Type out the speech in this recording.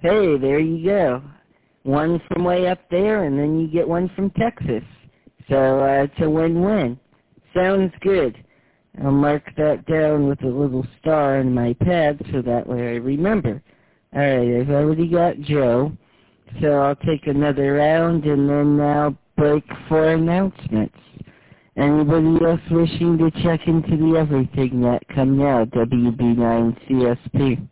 Hey, there you go. One from way up there, and then you get one from Texas. So it's a win-win. Sounds good. I'll mark that down with a little star on my pad so that way I remember. All right, I've already got Joe. So I'll take another round, and then I'll break for announcements. Anybody else wishing to check into the Everything Net, come now, WB9CSP.